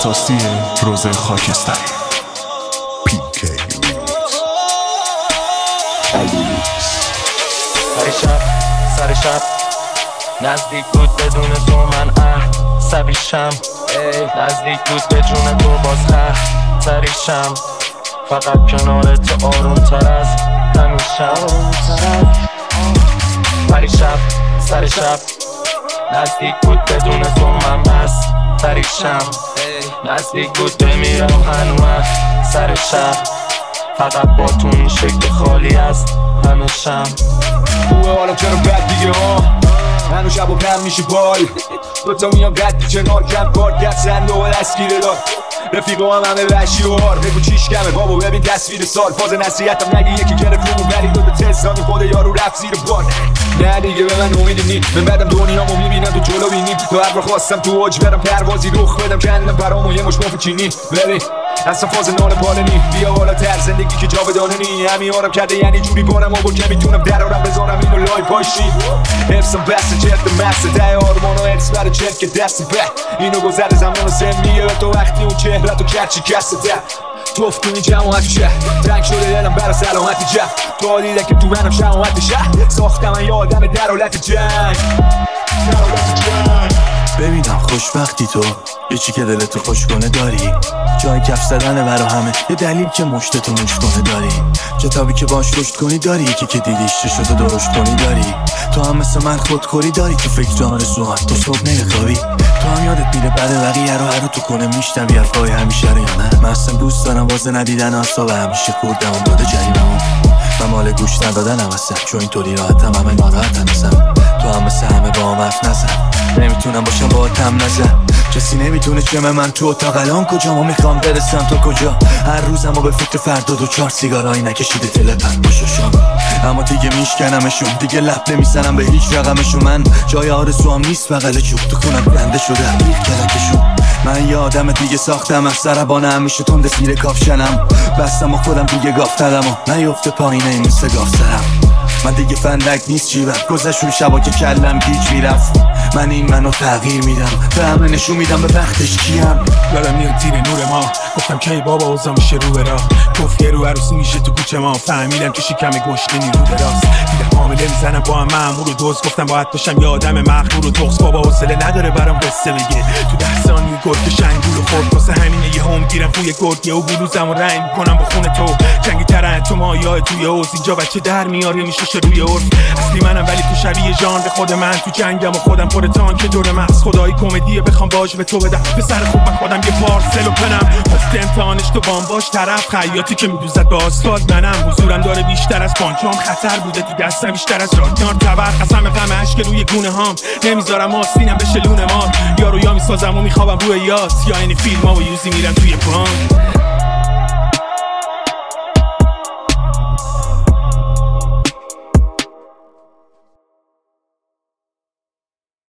اختصاصی روز خاکستری PK سر شب نزدیک بود بدون تو من عصبیشم نزدیک بود به جون تو باز خطریشم فقط کنار تو آروم تر از همیشم سر شب نزدیک بود بدون تو من بستریشم نزدیک بود بمیرم هنوز سر شب فقط با تو این شکل خالی از همیشم خوبه حالا چرا بد دیگه ها هنو شب و کم میشه بال دوتا میان قد کنار کم کار گفت سنده و دستگیره دار رفیقا هم همه وحشی و هار بگو چیش کمه بابا ببین تصویر سال فاز نصیحتم نگی یکی گرفتیم و بری دو به تستانی خود یارو رفت زیر بار نه دیگه به من امیدی نی من بعدم دنیامو میبینم تو جلو بینیم تو هر بار خواستم تو اوج برم پروازی رخ بدم کندم برامو یه مش مفت چینی ببین اصلا فاز نال بالنی بیا بالا تر زندگی که جاودانه نی همین آرم کرده یعنی جوری بارم آور که میتونم درارم بذارم اینو لای پاشی حفظم بسته جلد مسته ده آرمان و ارس بره چرک که دست به اینو گذر زمان سمیه تو وقتی اون چهره تو کرچی کسته ده توف تو این جماعت شهر تنگ شده دلم برا سلامت جف تو دیده که تو منم شماعت شهر ساختم من یه آدم در حالت جنگ ببینم خوشبختی تو یه چی که دلتو خوش کنه داری جای کف زدنه برا همه یه دلیل که مشتتو موش کنه داری کتابی که باش رشد کنی داری یکی که دیدیش چه شده درشت کنی داری تو هم مثل من خودخوری داری تو فکر آرزوهات تو صبح نمیخوابی تو هم یادت میره بعد بقیه رو هر تو کنه میشنوی حرفای همیشه رو یا نه من اصلا دوست دارم واسه ندیدن آسا و همیشه خوردم داده جریممون من مال گوش ندادنم اصلا چون اینطوری راحتم همه ناراحتم ازم تو هم مثل همه با هم حرف نزن نمیتونم باشم با تم نزن کسی نمیتونه چمه من تو اتاق الان کجا ما میخوام برسم تو کجا هر روزمو به فکر فردا دو چار سیگارایی نکشیده تلپن باششم اما دیگه میشکنمشون دیگه لب نمیزنم به هیچ رقمشون من جای آرزوام نیست بغل چوب تو خونم بنده شده ریخ کلکشون من یه آدم دیگه ساختم از سربانه همیشه تند زیر کافشنم بستم و خودم دیگه گافتدم و نیفته پایینه این مثل گاف سرم من دیگه فندک نیست جیبم گذشون شبا که کلم گیج میرفت من این منو تغییر میدم به همه نشون میدم به وقتش کیم دارم میاد زیر نور ما گفتم کی بابا اوزا میشه رو برا گفت یه رو عروسی میشه تو کوچه ما فهمیدم که شکم گشنه نیرو دراست دیدم حامله میزنم با هم مأمور و دوست گفتم باید باشم یه آدم مغرور و تخص بابا حوصله نداره برام قصه بگه تو 10 ثانیه گرگ شنگول و خورد واسه همینه یه هم گیرم توی گرگه و بلوزم و رنگ کنم با خون تو جنگی ترن تو مایا توی اوز اینجا بچه در میاره میشه روی عرف اصلی منم ولی تو شبیه ژانر خود من تو جنگم و خودم پر تانک دور مغز خدایی کمدیه بخوام باج به تو بدم پسر خوب من خودم یه پارسل و پنم افت امتحانش تو بام باش طرف خیاطی که میدوزد به آسفالت منم حضورم داره بیشتر از پانچام خطر بوده تو دستم بیشتر از راکنار تبر قسم غم اشک روی گونه هام نمیذارم آستینم بشه لونه مار یارو یا میسازم و میخوابم روی یاس یا این فیلم ها و یوزی میرم توی بانک